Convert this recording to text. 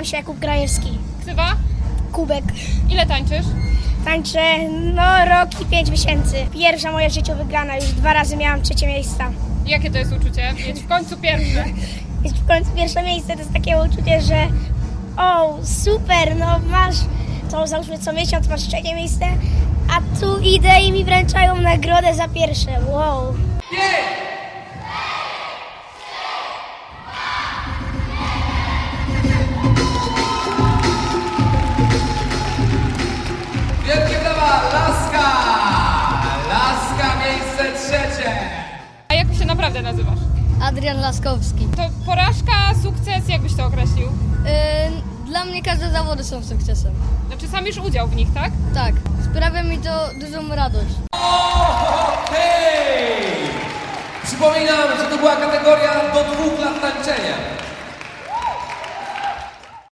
Nazywam się Jakub Grajewski. Ksywa? Kubek. Ile tańczysz? Tańczę rok i 5 miesięcy. Pierwsza moja życiowa wygrana, już 2 razy miałam 3 miejsca. Jakie to jest uczucie? Mieć w końcu pierwsze. Jest w końcu pierwsze miejsce, to jest takie uczucie, że super, masz, załóżmy co miesiąc masz 3 miejsce, a tu idę i mi wręczają nagrodę za pierwsze. Wow. Wielkie brawa, Laska! Laska, miejsce 3. A jak się naprawdę nazywasz? Adrian Laskowski. To porażka, sukces, jak byś to określił? Dla mnie każde zawody są sukcesem. Znaczy sam już udział w nich, tak? Tak, sprawia mi to dużą radość. Okej! Przypominam, że to była kategoria